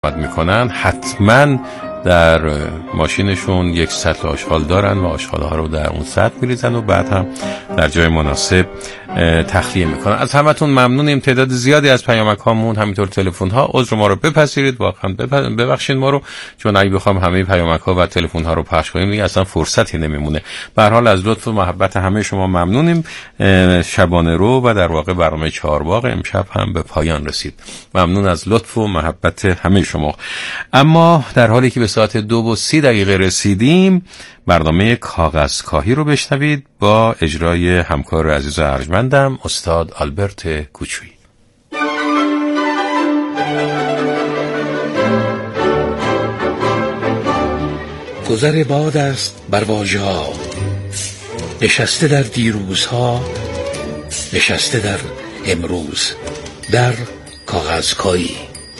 میکنن حتما در ماشینشون یک سطل آشغال دارن و آشغالها رو در اون سطل میریزن و بعد هم در جای مناسب تخلیه میکنن. از همتون ممنونیم. تعداد زیادی از پیامک هامون همینطور تلفن ها، عذر ما رو بپذیرید، واقعا ببخشید ما رو، چون اگه بخوام همه پیامک ها و تلفن ها رو پخش کنیم دیگه اصلا فرصتی نمیمونه. به هر حال از لطف و محبت همه شما ممنونیم. شبانه رو و در واقع برنامه چهارباغ امشب هم به پایان رسید. ممنون از لطف و محبت همه شما. اما در حالی که به ساعت 2:30 رسیدیم، برنامه کاغذ کاهی رو بشنوید با اجرای همکار عزیز و ارجمندم استاد آلبرت کوچویی. گذر باد است بر واژه‌ها، نشسته در دیروزها، نشسته در امروز، در کاغذ کاهی.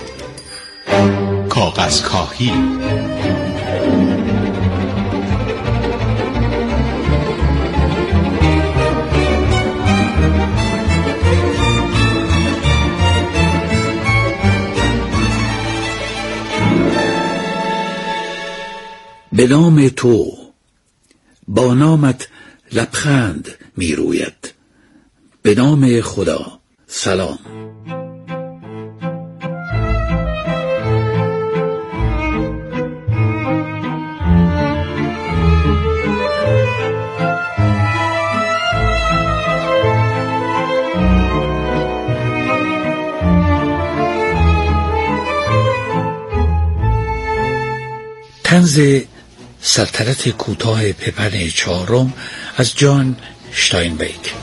کاغذ کاهی به نام تو، با نامت لبخند می روید. به نام خدا، سلام. طنز سلطنت کوتاه پپن چهارم از جان شتاینبک.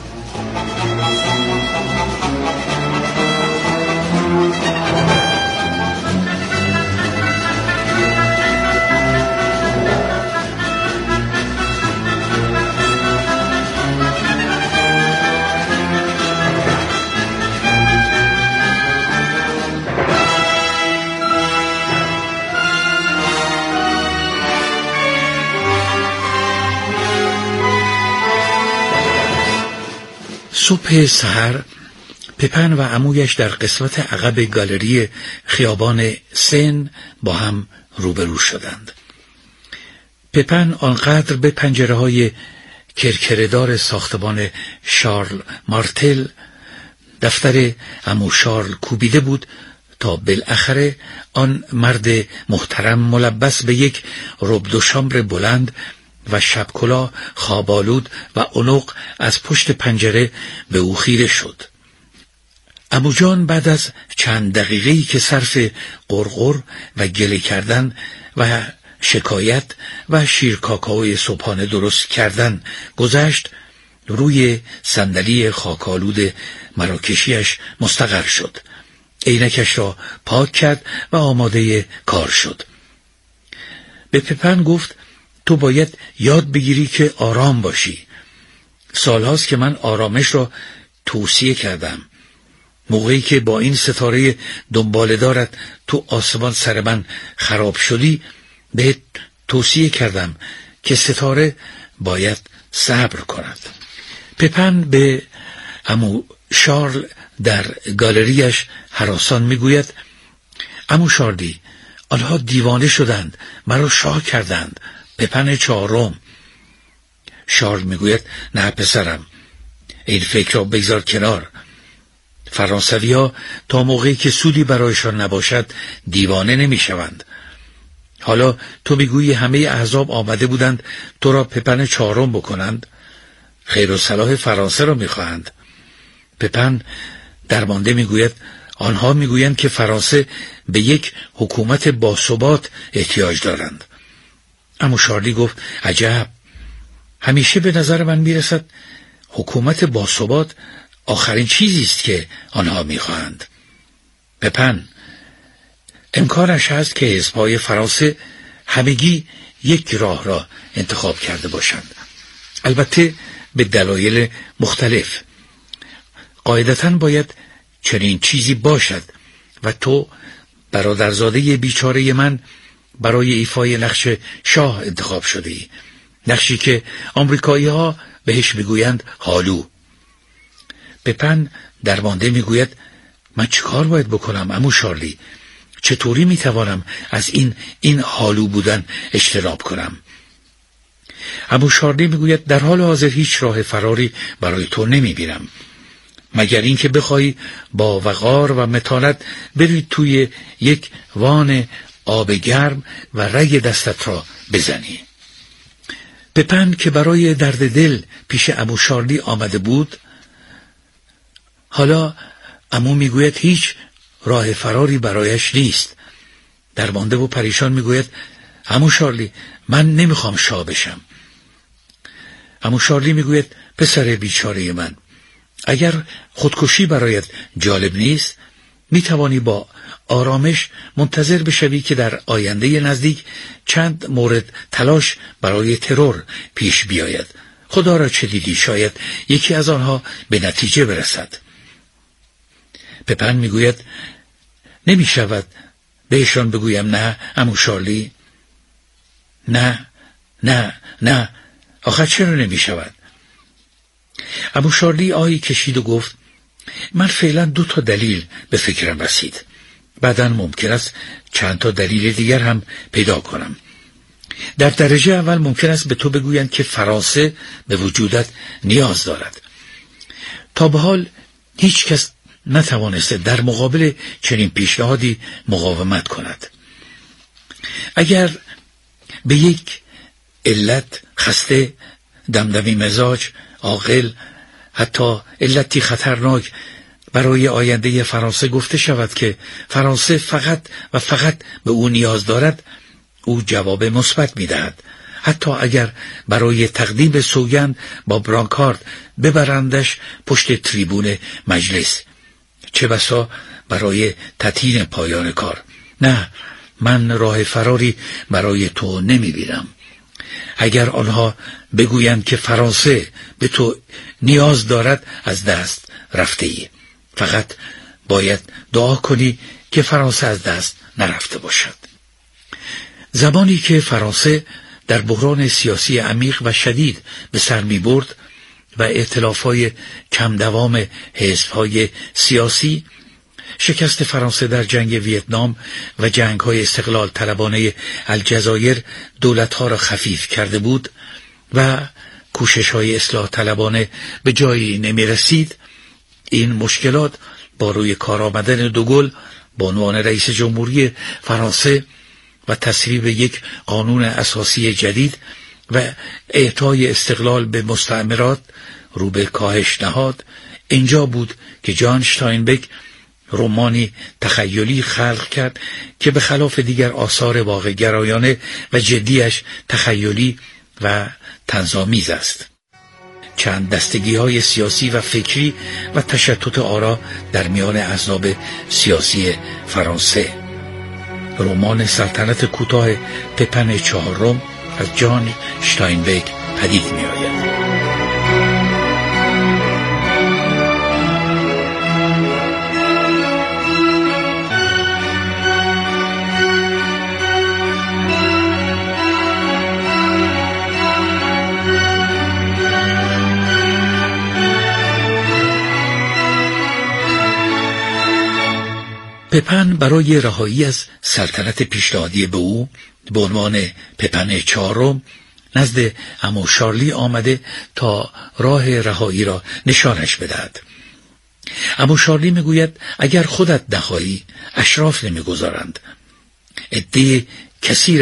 صبح سحر پپن و عمویش در قسمت عقب گالری خیابان سن با هم روبرو شدند. پپن آنقدر به پنجره‌های کرکردار ساختمان شارل مارتل دفتر عمو شارل کوبیده بود تا بالاخره آن مرد محترم ملبس به یک رب دو شامبر بلند و شبکلا خوابالود و عنق از پشت پنجره به او خیره شد. عمو جان بعد از چند دقیقه‌ای که صرف قرقر و گله کردن و شکایت و شیر کاکائوی صبحانه درست کردن گذشت، روی صندلی خاکالود مراکشیش مستقر شد. عینکش را پاک کرد و آماده کار شد. به پپن گفت تو باید یاد بگیری که آرام باشی. سالهاست که من آرامش را توصیه کردم. موقعی که با این ستاره دنباله‌دارت تو آسمان سر من خراب شدی بهت توصیه کردم که ستاره باید صبر کند. پپن به عمو شارل در گالریش هراسان میگوید عمو شارلی، آنها دیوانه شدند، مرا شاه کردند. پپن چهارم. شارل میگوید نه پسرم، این فکر را بگذار کنار. فرانسوی ها تا موقعی که سودی برایشان نباشد دیوانه نمیشوند. حالا تو میگویی همه احزاب آمده بودند تو را پپن چهارم بکنند. خیر و صلاح فرانسه را میخواهند. پپن درمانده میگوید آنها میگویند که فرانسه به یک حکومت باثبات احتیاج دارند. اما شارلی گفت عجب، همیشه به نظر من میرسد حکومت باثبات آخرین چیزی است که آنها میخواهند. پپن، امکانش هست که حزب‌های فرانسه همگی یک راه را انتخاب کرده باشند، البته به دلایل مختلف. قاعدتاً باید چنین چیزی باشد و تو برادرزاده بیچاره من برای ایفای نقش شاه انتخاب شده ای، نقشی که آمریکایی ها بهش میگویند هالو. پپن درمانده میگوید من چیکار باید بکنم عمو شارلی؟ چطوری میتوانم از این حالو بودن اجتناب کنم؟ ابو شارلی میگوید در حال حاضر هیچ راه فراری برای تو نمیبینم، مگر اینکه بخوای با وقار و متانت بری توی یک وان آب گرم و رگ دستت را بزنی. پپن که برای درد دل پیش ابو شارلی آمده بود، حالا عمو میگوید هیچ راه فراری برایش نیست. درمانده و پریشان میگوید عمو شارلی من نمیخوام شاه بشم. عمو شارلی میگوید پسر بیچاره من، اگر خودکشی برایت جالب نیست میتوانی با آرامش منتظر بشوی که در آینده نزدیک چند مورد تلاش برای ترور پیش بیاید. خدا را چه دیدی، شاید یکی از آنها به نتیجه برسد. پپن میگوید نمی شود بهشان بگویم نه عمو شارلی؟ نه آخر چرا نمی شود؟ عمو شارلی آهی کشید و گفت من فعلا 2 دلیل به فکرم رسید، بعداً ممکن است چند تا دلیل دیگر هم پیدا کنم. در درجه اول ممکن است به تو بگویند که فرانسه به وجودت نیاز دارد. تا به حال هیچ کس نتوانسته در مقابل چنین پیشنهادی مقاومت کند. اگر به یک علت خسته، دمدمی مزاج، عاقل، حتی علتی خطرناک برای آینده فرانسه گفته شود که فرانسه فقط و فقط به او نیاز دارد، او جواب مثبت می‌دهد. حتی اگر برای تقدیم سوگند با برانکارد ببرندش پشت تریبون مجلس، چه بسا برای تطهیر پایان کار. نه، من راه فراری برای تو نمی‌بینم. اگر آنها بگویند که فرانسه به تو نیاز دارد، از دست رفته ای. فقط باید دعا کنی که فرانسه از دست نرفته باشد. زمانی که فرانسه در بحران سیاسی عمیق و شدید به سر می برد و ائتلاف‌های کم دوام حزب‌های سیاسی، شکست فرانسه در جنگ ویتنام و جنگ‌های استقلال طلبانه الجزایر دولت‌ها را خفیف کرده بود و کوشش‌های اصلاح طلبانه به جایی نمی‌رسید، این مشکلات با روی کار آمدن دوگل به عنوان رئیس جمهوری فرانسه و تصویب یک قانون اساسی جدید و اعطای استقلال به مستعمرات رو به کاهش نهاد. اینجا بود که جان شتاینبک رمانی تخیلی خلق کرد که به خلاف دیگر آثار واقع گرایانه و جدیش تخیلی و طنزآمیز است. چند دستگی‌های سیاسی و فکری و تشتت آرا در میان احزاب سیاسی فرانسه. رمان سلطنت کوتاه پپن چهارم از جان شتاینبک پدید می‌آید. پپن برای رهایی از سلطنت پیشنهادی به او به عنوان پپن چهارم نزد عمو شارلی آمده تا راه رهایی را نشانش بدهد. عمو شارلی میگوید اگر خودت نخواهی اشراف نمیگذارند. عده کثیر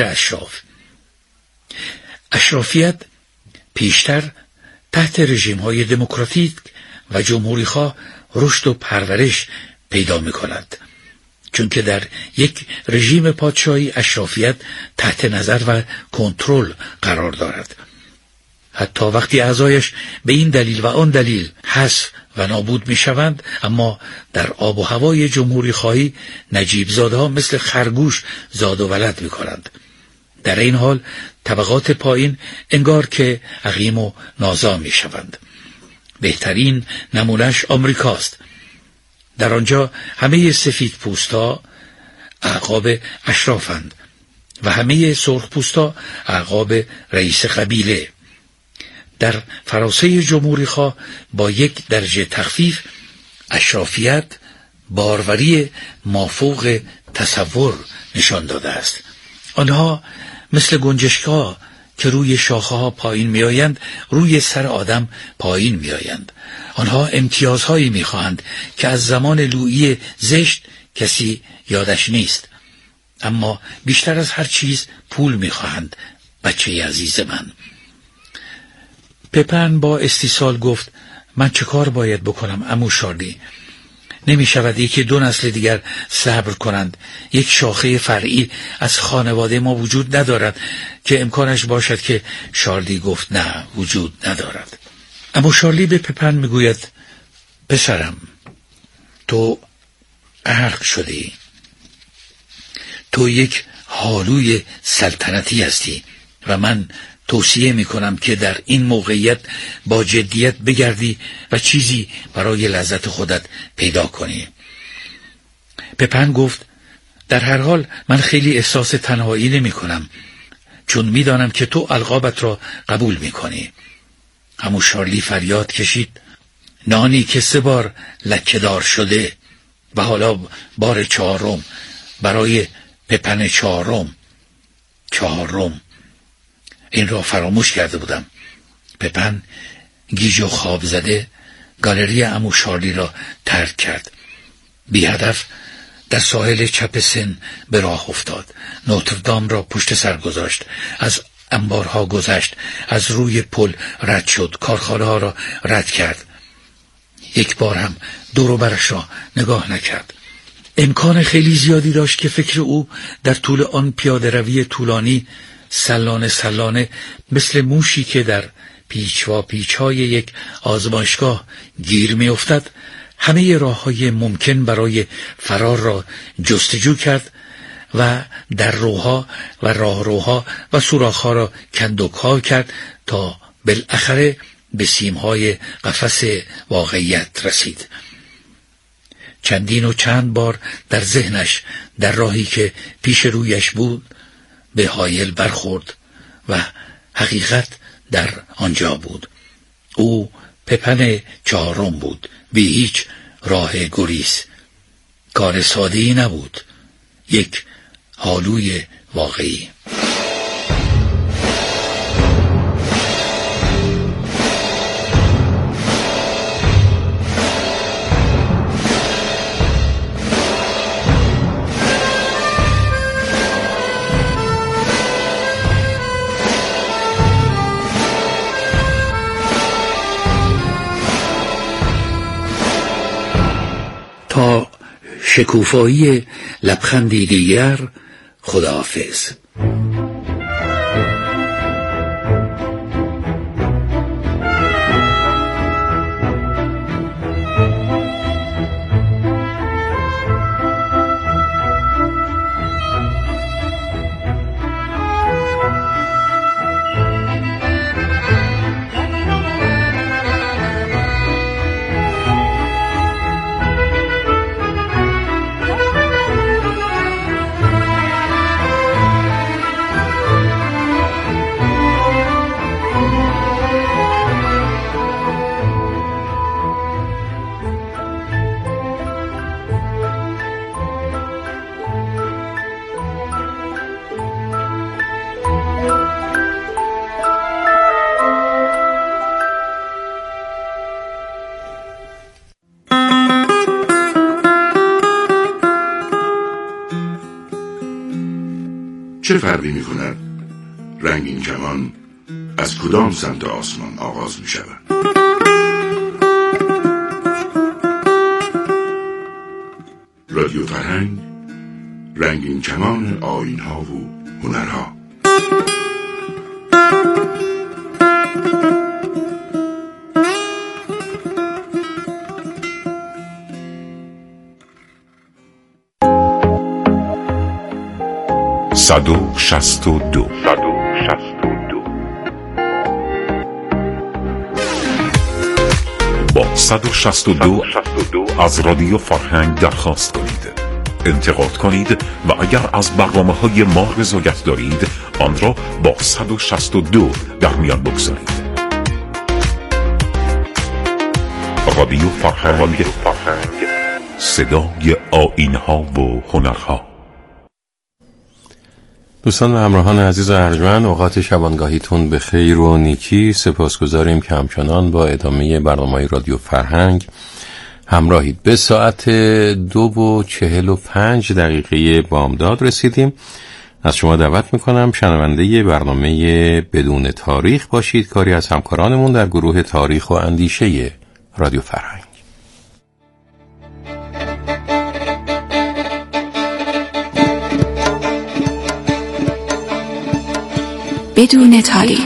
اشرافیت پیشتر تحت رژیم‌های دموکراتیک و جمهوری‌خواه رشد و پرورش پیدا می‌کند، چون که در یک رژیم پادشاهی اشرافیت تحت نظر و کنترل قرار دارد. حتی وقتی اعضایش به این دلیل و آن دلیل حذف و نابود می شوند، اما در آب و هوای جمهوری خواهی نجیب زاده ها مثل خرگوش زاد و ولد می کنند. در این حال طبقات پایین انگار که عقیم و نازا می شوند. بهترین نمونش آمریکاست. در آنجا همه سفید پوستا اعقاب اشرافند و همه سرخ پوستا اعقاب رئیس قبیله. در فرانسه جمهوری خواه با یک درجه تخفیف اشرافیت باروری مافوق تصور نشان داده است. آنها مثل گنجشک‌ها که روی شاخه‌ها پایین می‌آیند، روی سر آدم پایین می‌آیند. آنها امتیازهایی می‌خواهند که از زمان لویی زشت کسی یادش نیست. اما بیشتر از هر چیز پول می‌خواهند، بچه عزیز من. پپن با استیصال گفت: من چه کار باید بکنم عمو شارلی؟ نمی شود یکی 2 نسل دیگر صبر کنند. یک شاخه فرعی از خانواده ما وجود ندارد که امکانش باشد که شارلی گفت نه، وجود ندارد. عمو شارلی به پپن میگوید: پسرم، تو غرق شدی. تو یک حالوی سلطنتی هستی و من توصیه میکنم که در این موقعیت با جدیت بگردی و چیزی برای لذت خودت پیدا کنی. پپن گفت: در هر حال من خیلی احساس تنهایی نمی کنم، چون میدانم که تو القابت را قبول میکنی. عمو شارلی فریاد کشید: نانی که 3 بار لکه‌دار شده و حالا بار 4م برای پپن 4م. این را فراموش کرده بودم. پپن گیج و خواب زده گالری عمو شارلی را ترک کرد. بی هدف در ساحل چپ سن به راه افتاد. نوتردام را پشت سر گذاشت، از انبارها گذشت، از روی پل رد شد، کارخانه ها را رد کرد. یک بار هم دور و برش را نگاه نکرد. امکان خیلی زیادی داشت که فکر او در طول آن پیاده روی طولانی سلانه مثل موشی که در پیچ‌های یک آزمایشگاه گیر می افتد، همه راه‌های ممکن برای فرار را جستجو کرد و در روها و راهروها و سوراخ‌ها را کندوک‌ها کرد تا بالاخره به سیم‌های قفس واقعیت رسید. چندین و چند بار در ذهنش در راهی که پیش رویش بود به حایل برخورد و حقیقت در آنجا بود. او پپن 4م بود، بی هیچ راه گریز. کار ساده‌ای نبود، یک حالوی واقعی. تا شکوفایی لبخندی دیگر، خداحافظ. چه فرقی می کند رنگین کمان از کدام سمت آسمان آغاز می شود؟ رادیو فرهنگ، رنگین کمان آیین‌ها و هنرها. صد و شصت و دو. با 162 از رادیو فرهنگ درخواست کنید، انتقاد کنید و اگر از برنامه‌های ما رضایت دارید آن را با 162 در میان بگذارید. رادیو فرهنگ، صدای آیین‌ها و هنرها. دوستان و همراهان عزیز و ارجمند، اوقات شبانگاهیتون به خیر و نیکی. سپاسگزاریم که همچنان با ادامه برنامه رادیو فرهنگ همراهید. به ساعت 2:45 بامداد رسیدیم. از شما دعوت میکنم شنونده برنامه بدون تاریخ باشید، کاری از همکارانمون در گروه تاریخ و اندیشه رادیو فرهنگ. بدون تاریخ.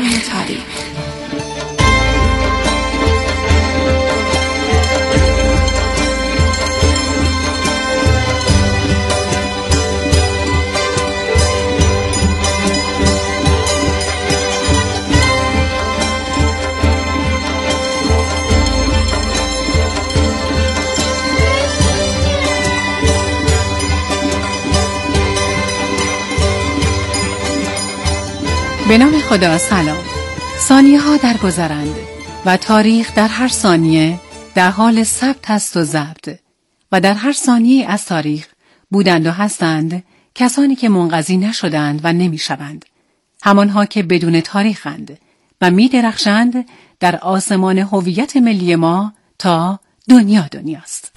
به نام خدا. سلام. ثانیه ها در گذرند و تاریخ در هر ثانیه در حال ثبت است و ضبط، و در هر ثانیه از تاریخ بودند و هستند کسانی که منقضی نشدند و نمی شوند، همانها که بدون تاریخند و می درخشند در آسمان هویت ملی ما تا دنیاست.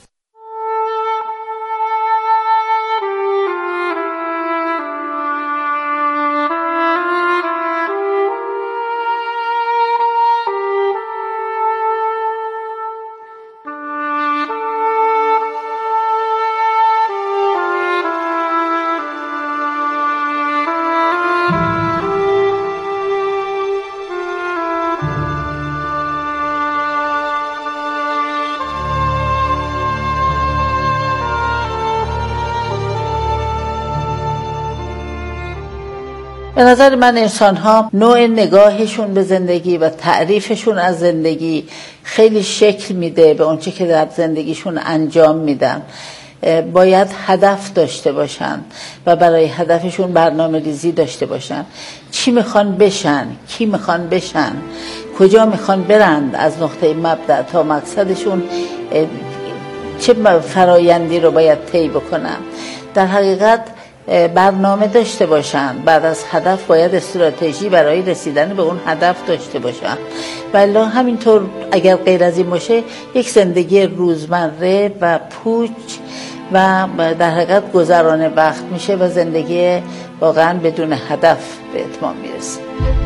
به نظر من انسان‌ها نوع نگاهشون به زندگی و تعریفشون از زندگی خیلی شکل میده به اونچه که در زندگیشون انجام میدن. باید هدف داشته باشن و برای هدفشون برنامه ریزی داشته باشن. چی میخوان بشن، کی میخوان بشن، کجا میخوان برند از نقطه مبدأ تا مقصدشون، چه فرایندی رو باید طی بکنن. در حقیقت برنامه داشته باشن. بعد از هدف باید استراتژی برای رسیدن به اون هدف داشته باشن. ولی همینطور اگر غیر از این باشه یک زندگی روزمره و پوچ و در حقیقت گذران وقت میشه و زندگی واقعا بدون هدف به اتمام میرسه.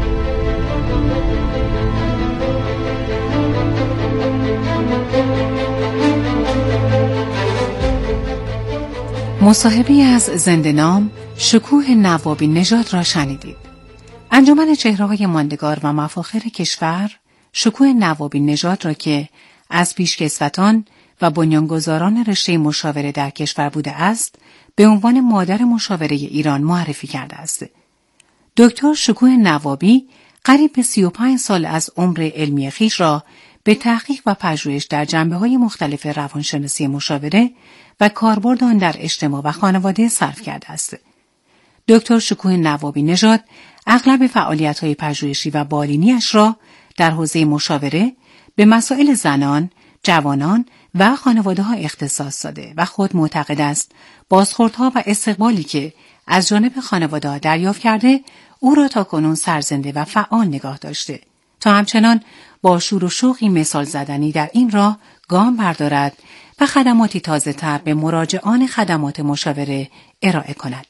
مصاحبه‌ای از زنده‌نام شکوه نوابی نژاد را شنیدید. انجمن چهره‌های ماندگار و مفاخر کشور شکوه نوابی نژاد را که از پیشکسوتان و بنیانگذاران رشته مشاوره در کشور بوده است، به عنوان مادر مشاوره ایران معرفی کرده است. دکتر شکوه نوابی قریب به 35 سال از عمر علمی خویش را به تحقیق و پژوهش در جنبه‌های مختلف روانشناسی مشاوره و کاربرد آن در اجتماع و خانواده صرف کرده است. دکتر شکوه نوابی نژاد اغلب فعالیت‌های پژوهشی و بالینی‌اش را در حوزه مشاوره به مسائل زنان، جوانان و خانواده‌ها اختصاص داده و خود معتقد است بازخوردها و استقبالی که از جانب خانواده‌ها دریافت کرده او را تاکنون سرزنده و فعال نگاه داشته تا همچنان با شور و شوقی مثال زدنی در این راه گام بردارد و خدماتی تازه‌تر به مراجعان خدمات مشاوره ارائه کند.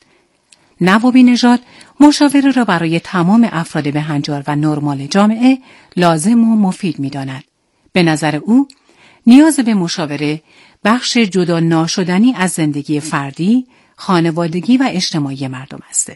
نوابی نژاد مشاوره را برای تمام افراد بهنجار و نرمال جامعه لازم و مفید می‌داند. به نظر او نیاز به مشاوره بخش جدا ناشدنی از زندگی فردی، خانوادگی و اجتماعی مردم است.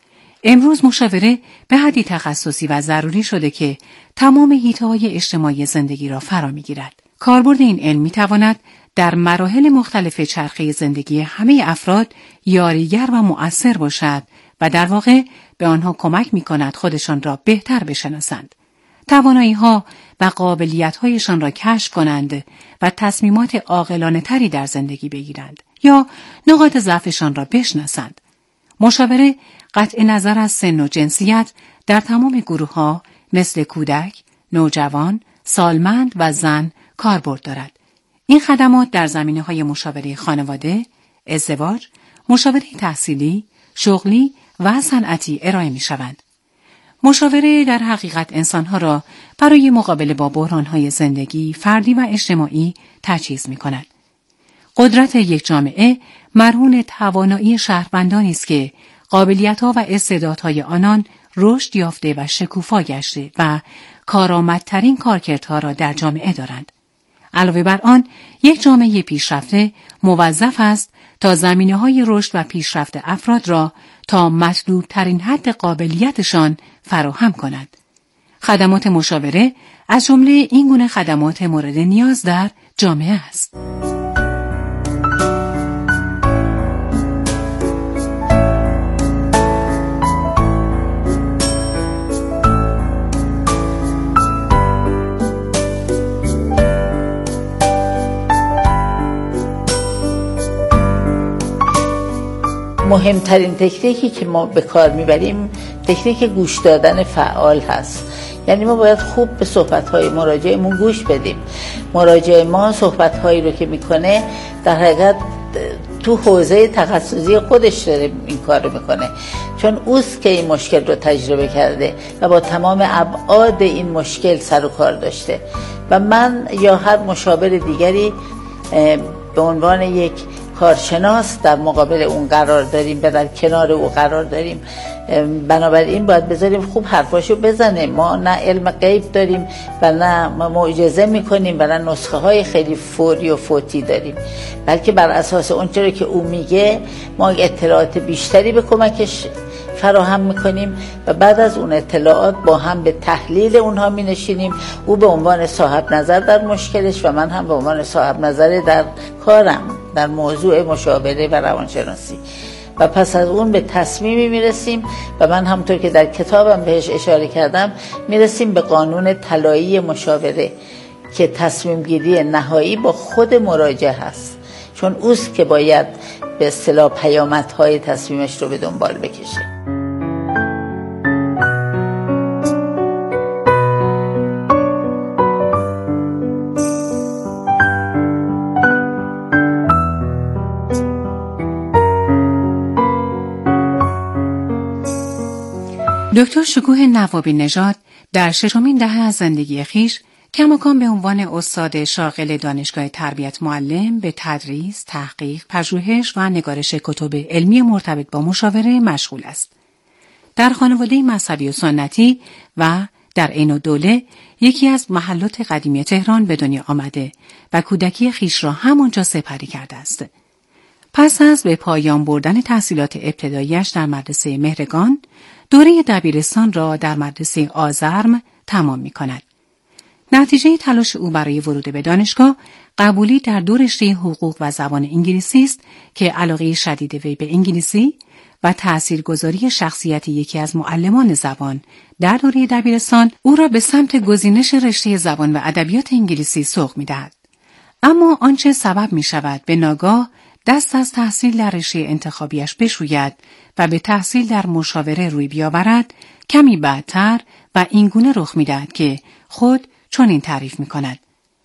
امروز مشاوره به حدی تخصصی و ضروری شده که تمام حیطه‌های اجتماعی زندگی را فرا می‌گیرد. کاربرد این علم می‌تواند در مراحل مختلف چرخه زندگی همه افراد یاریگر و مؤثر باشد و در واقع به آنها کمک می‌کند خودشان را بهتر بشناسند، توانایی‌ها و قابلیت‌هایشان را کشف کنند و تصمیمات عاقلانه‌تری در زندگی بگیرند یا نقاط ضعفشان را بشناسند. مشاوره قطع نظر از سن و جنسیت در تمام گروه‌ها مثل کودک، نوجوان، سالمند و زن کاربرد دارد. این خدمات در زمینه‌های مشاوره خانواده، ازدواج، مشاوره تحصیلی، شغلی و صنعتی ارائه می شوند. مشاوره در حقیقت انسانها را برای مقابله با بحرانهای زندگی، فردی و اجتماعی تجهیز می کند. قدرت یک جامعه مرهون توانایی شهروندانی است که قابلیت‌ها و استعدادهای آنان رشد یافته و شکوفا گشته و کارآمدترین کارکردها را در جامعه دارند. علاوه بر آن، یک جامعه پیشرفته موظف است تا زمینه‌های رشد و پیشرفت افراد را تا مطلوب ترین حد قابلیتشان فراهم کند. خدمات مشاوره از جمله این گونه خدمات مورد نیاز در جامعه است. مهمترین تکنیکی که ما به کار میبریم تکنیک گوش دادن فعال هست. یعنی ما باید خوب به صحبت‌های مراجعمون گوش بدیم. مراجع ما صحبت‌هایی رو که میکنه در حقیقت تو حوزه تخصصی خودش داره این کار رو میکنه، چون اوست که این مشکل رو تجربه کرده و با تمام ابعاد این مشکل سر و کار داشته و من یا هر مشاور دیگری به عنوان یک کارشناس در مقابل اون قرار داریم و در کنار او قرار داریم. بنابراین باید بذاریم خوب حرفاشو بزنه. ما نه علم غیب داریم و نه معجزه میکنیم و نه نسخه های خیلی فوری و فوتی داریم، بلکه بر اساس اون چیزی که او میگه ما اطلاعات بیشتری به کمکش فراهم میکنیم و بعد از اون اطلاعات با هم به تحلیل اونها مینشینیم. او به عنوان صاحب نظر در مشکلش و من هم به عنوان صاحب نظر در کارم در موضوع مشاوره و روانشناسی و پس از اون به تصمیمی میرسیم و من همونطور که در کتابم بهش اشاره کردم میرسیم به قانون طلایی مشاوره که تصمیم گیری نهایی با خود مراجع هست، چون اوست که باید به اصطلاح پیامدهای تصمیمش رو به دنبال بکشه. دکتر شکوه نوابی نژاد در ششمین دهه از زندگی خیش کماکان به عنوان استاد شاغل دانشگاه تربیت معلم به تدریس، تحقیق، پژوهش و نگارش کتب علمی مرتبط با مشاوره مشغول است. در خانواده مذهبی و سنتی و در عین الدوله یکی از محلات قدیمی تهران به دنیا آمده و کودکی خیش را همانجا سپری کرده است. پس از به پایان بردن تحصیلات ابتداییش در مدرسه مهرگان، دوره دبیرستان را در مدرسه آزرم تمام می کند. نتیجه تلاش او برای ورود به دانشگاه قبولی در دو رشته حقوق و زبان انگلیسی است که علاقه شدید وی به انگلیسی و تاثیرگذاری شخصیت یکی از معلمان زبان در دوره دبیرستان او را به سمت گزینش رشته زبان و ادبیات انگلیسی سوق می دهد. اما آنچه سبب می شود به ناگاه دست از تحصیل در رشته انتخابیش بشوید و به تحصیل در مشاوره روی بیاورد کمی بعدتر و اینگونه رخ می‌دهد که خود چنین تعریف می‌کند.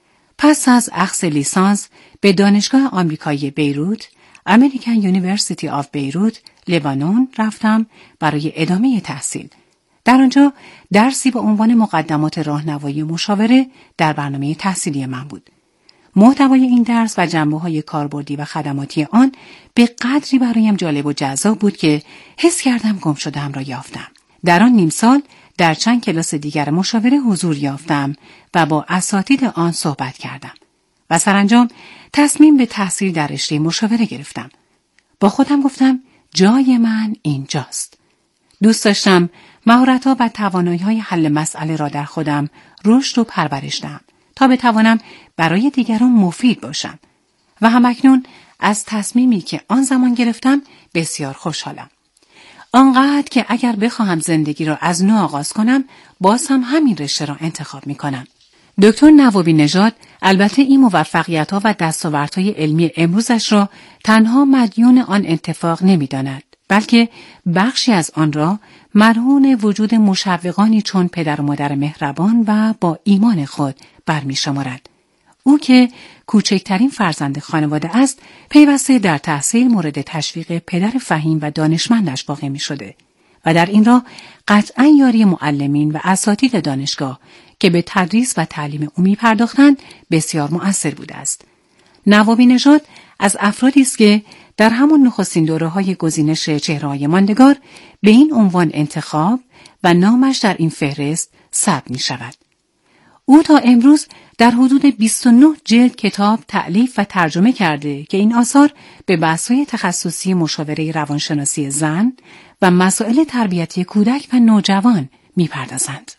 پس از اخذ لیسانس به دانشگاه آمریکایی بیروت، امریکن یونیورسیتی آف بیروت، لبنان رفتم برای ادامه تحصیل. در آنجا درسی با عنوان مقدمات راهنمایی مشاوره در برنامه تحصیلی من بود. محتوای این درس و جنبه‌های کاربردی و خدماتی آن به قدری برایم جالب و جذاب بود که حس کردم گم شده‌ام را یافتم. در آن نیم سال در چند کلاس دیگر مشاوره حضور یافتم و با اساتید آن صحبت کردم و سرانجام تصمیم به تحصیل در رشته مشاوره گرفتم. با خودم گفتم جای من اینجاست. دوست داشتم مهارت‌ها و توانایی‌های حل مسئله را در خودم رشد و پرورش دهم تا بتوانم برای دیگران مفید باشم و همکنون از تصمیمی که آن زمان گرفتم بسیار خوشحالم. آنقدر که اگر بخواهم زندگی را از نو آغاز کنم باز هم همین رشته را انتخاب می کنم. دکتر نوابی نژاد البته این موفقیت‌ها و دستاوردهای علمی امروزش را تنها مدیون آن اتفاق نمی‌داند، بلکه بخشی از آن را مرهون وجود مشوقانی چون پدر و مادر مهربان و با ایمان خود برمی‌شمارد. او که کوچکترین فرزند خانواده است، پیوسته در تحصیل مورد تشویق پدر فهیم و دانشمندش واقع می‌شده و در این راه قطعاً یاری معلمین و اساتید دانشگاه که به تدریس و تعلیم او می‌پرداختند بسیار مؤثر بوده است. نوابی نژاد از افرادی است که در همان نخستین دوره‌های گزینش چهره‌های ماندگار به این عنوان انتخاب و نامش در این فهرست ثبت می‌شود. او تا امروز در حدود 29 جلد کتاب تألیف و ترجمه کرده که این آثار به بحث‌های تخصصی مشاوره روانشناسی زن و مسائل تربیتی کودک و نوجوان می‌پردازند.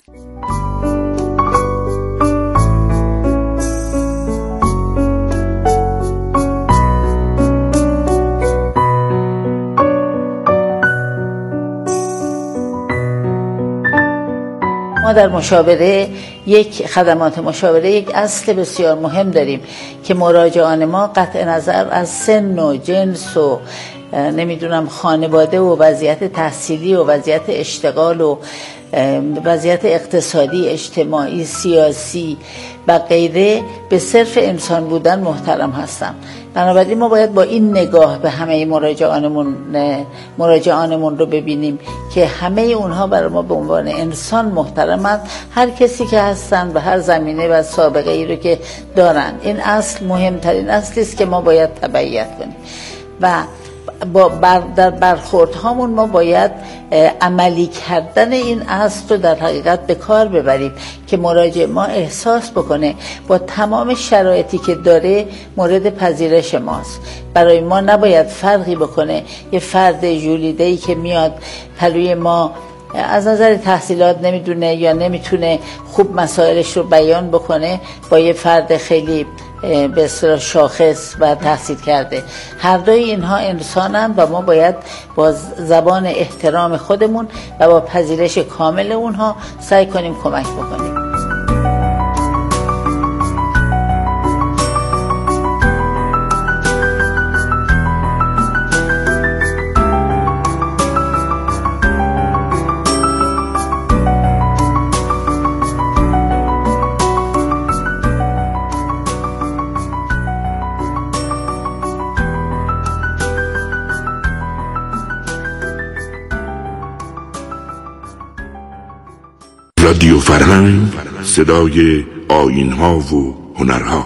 ما در مشاوره خدمات مشاوره یک اصل بسیار مهم داریم که مراجعان ما قطع نظر از سن و جنس و خانواده و وضعیت تحصیلی و وضعیت اشتغال و وضعیت اقتصادی، اجتماعی، سیاسی و غیره به صرف انسان بودن محترم هستم. بنابراین ما باید با این نگاه به همه مراجعانمون رو ببینیم که همه اونها برای ما به عنوان انسان محترمند، هر کسی که هستن و هر زمینه و سابقه ای رو که دارن. این اصل مهمترین اصلی است که ما باید تبعیت کنیم و در برخوردهامون ما باید عملی کردن این اصل رو در حقیقت به کار ببریم که مراجع ما احساس بکنه با تمام شرایطی که داره مورد پذیرش ماست. برای ما نباید فرقی بکنه یه فرد ژولیده‌ای که میاد پلوی ما از نظر تحصیلات نمیدونه یا نمیتونه خوب مسائلش رو بیان بکنه با یه فرد خیلی به اصطلاح شاخص و تحصیل کرده. هر دوی اینها انسانن و ما باید با زبان احترام خودمون و با پذیرش کامل اونها سعی کنیم کمک بکنیم. رادیو فرهنگ، صدای آیین‌ها و هنرها.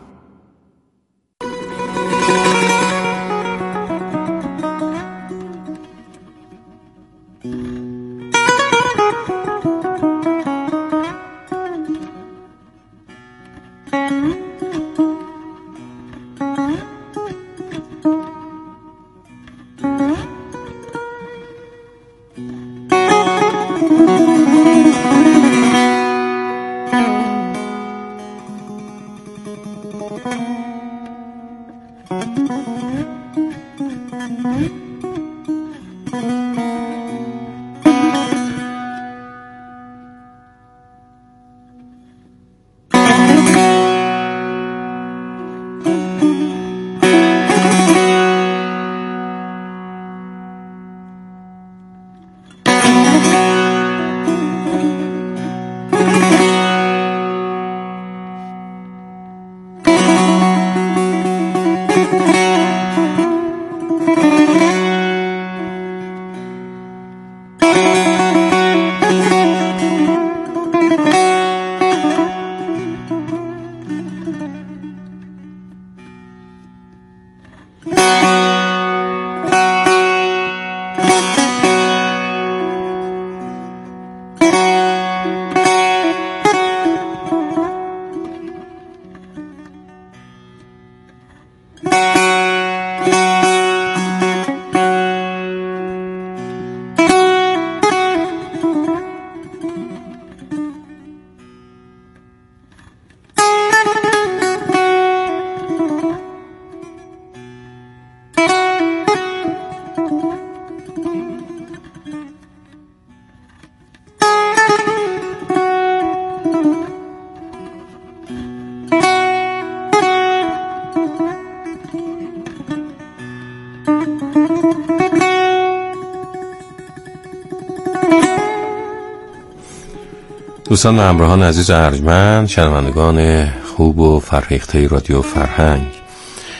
دوستان و همراهان عزیز ارجمند، شنوندگان خوب و فرهیخته رادیو فرهنگ،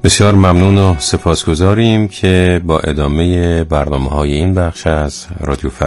بسیار ممنون و سپاسگزاریم که با ادامه برنامه‌های این بخش از رادیو